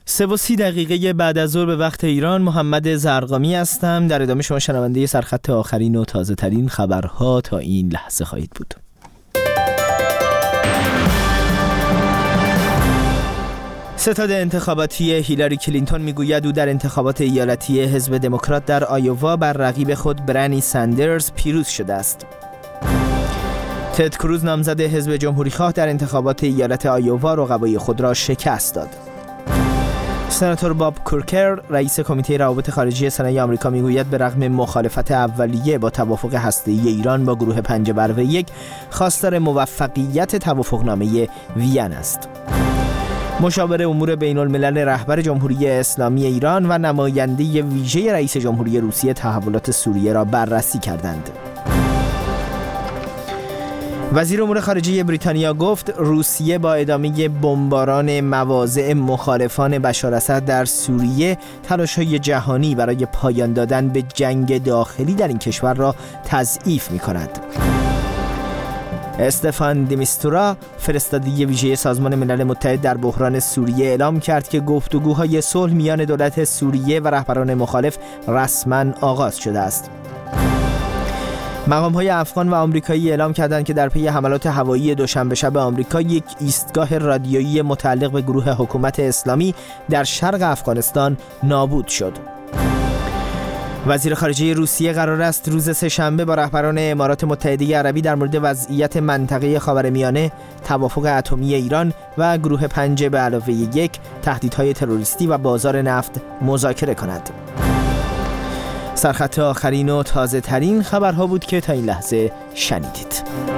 3:30 بعد از ظهر به وقت ایران، محمد زرقامی هستم. در ادامه شما شنونده سرخط آخرین و تازه ترین خبرها تا این لحظه خواهید بود. ستاد انتخاباتی هیلاری کلینتون میگوید او در انتخابات ایالتی حزب دموکرات در آیووا بر رقیب خود برانی ساندرز پیروز شده است. تد کروز نامزد حزب جمهوری‌خواه در انتخابات ایالت آیووا رقبای خود را شکست داد. سناتور باب کورکر رئیس کمیته روابط خارجی سنای آمریکا میگوید به رغم مخالفت اولیه با توافق هسته‌ای ایران با گروه 5+1 خواستار موفقیت توافقنامه وین است. مشاور امور بین الملل رهبر جمهوری اسلامی ایران و نماینده ویژه رئیس جمهوری روسیه تحولات سوریه را بررسی کردند. وزیر امور خارجه بریتانیا گفت روسیه با ادامه بمباران مواضع مخالفان بشار اسد در سوریه تلاش‌های جهانی برای پایان دادن به جنگ داخلی در این کشور را تضعیف می‌کند. استفان دمیستورا فرستادی ویژه سازمان ملل متحد در بحران سوریه اعلام کرد که گفتگوهای صلح میان دولت سوریه و رهبران مخالف رسما آغاز شده است. مقام‌های افغان و آمریکایی اعلام کردند که در پی حملات هوایی دوشنبه شب آمریکا یک ایستگاه رادیویی متعلق به گروه حکومت اسلامی در شرق افغانستان نابود شد. وزیر خارجه روسیه قرار است روز سه‌شنبه با رهبران امارات متحده عربی در مورد وضعیت منطقه خاورمیانه، توافق اتمی ایران و گروه 5+1 تهدیدهای تروریستی و بازار نفت مذاکره کند. سرخط آخرین و تازه ترین خبرها بود که تا این لحظه شنیدید.